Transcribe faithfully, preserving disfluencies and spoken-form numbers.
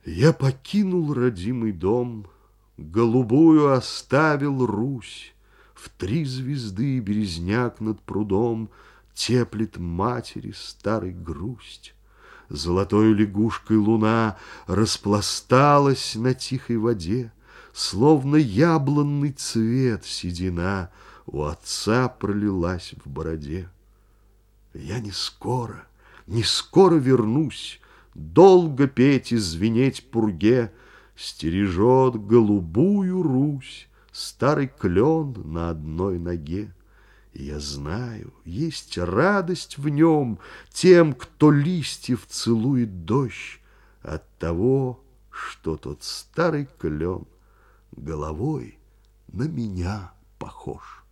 Я покинул родимый дом, голубую оставил Русь. В три звезды березняк над прудом теплит матери старой грусть. Золотой лягушкой луна распласталась на тихой воде, словно яблонный цвет седина у отца пролилась в бороде. Я не скоро, не скоро вернусь, долго петь и звенеть пурге стережет голубую Русь старый клен на одной ноге. И я знаю, есть радость в нем тем, кто листьев целует дождь от того, что тот старый клен головой на меня похож.